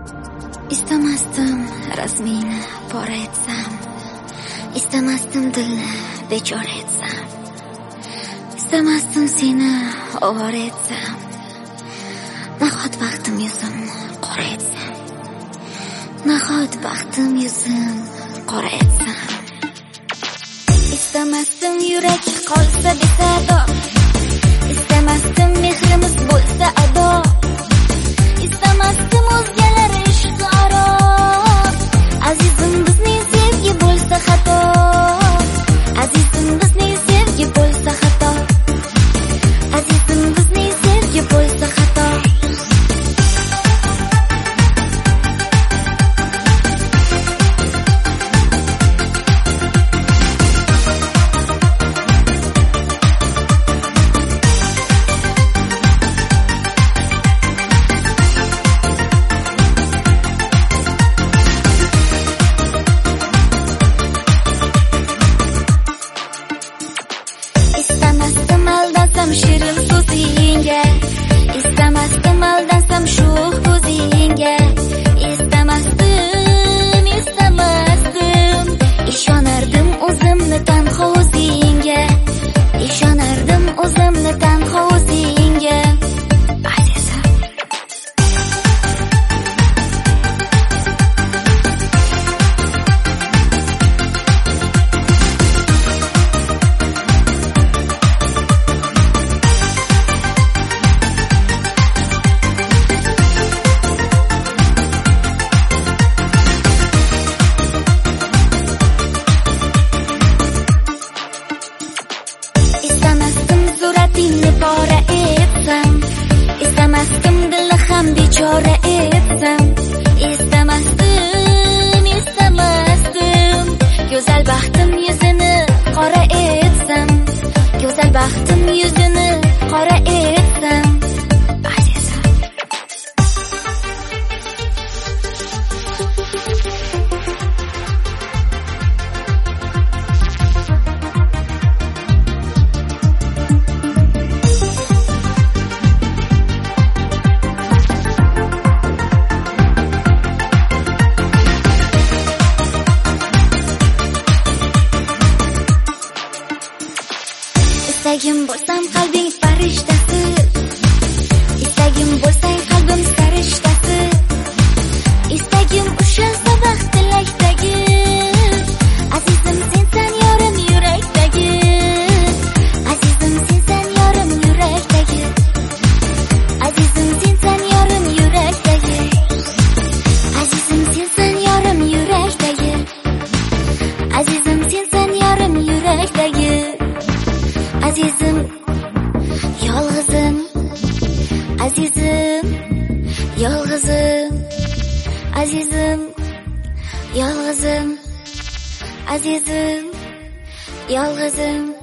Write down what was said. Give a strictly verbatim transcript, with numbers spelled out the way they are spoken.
İstemasdim rasmiyni pora etsam, istemasdim dilni bechora etsam, istemasdim seni ovora etsam, nahot baxtim yuzim qora etsam, nahot baxtim yuzim qora etsam, istemasdim yurak qolsa besado, istemasdim mehrimiz bo'lsa ado, istemasdim o'zgalar ishqi aro, azizim bizning sevgi bo'lsa xato, azizim bizning sevgi bo'lsa xato, azizim bizning sevgi bo'lsa xato. İstemasdim aldansam shirin so'zingga, istemasdim aldansam sho'x ko'zingga, istemasdim, istemasdim, ishonardim o'zimni tanho o'zingga, ishonardim o'zimni tanho o'zingga. Azizim, istemasdim suratingni pora etsam, istemasdim dilni ham bechora etsam, istemasdim, istemasdim, go'zal baxtim yuzini qora etsam, go'zal baxtim yuzini qora etsam. Azizim, istagim bo'lsam qalbing farishtasi, istagim bo'lsang qalbim sarishtasi, istagim ushalsa baxt tilakdagi, azizim sensan yorim yurakdagi, azizim sensan yorim yurakdagi, azizim sensan yorim yurakdagi, azizim sensan yorim yurakdagi, azizim sensan yorim yurakdagi. Azizim, yolg'izim, azizim, yolg'izim, azizim, yolg'izim, azizim, yolg'izim.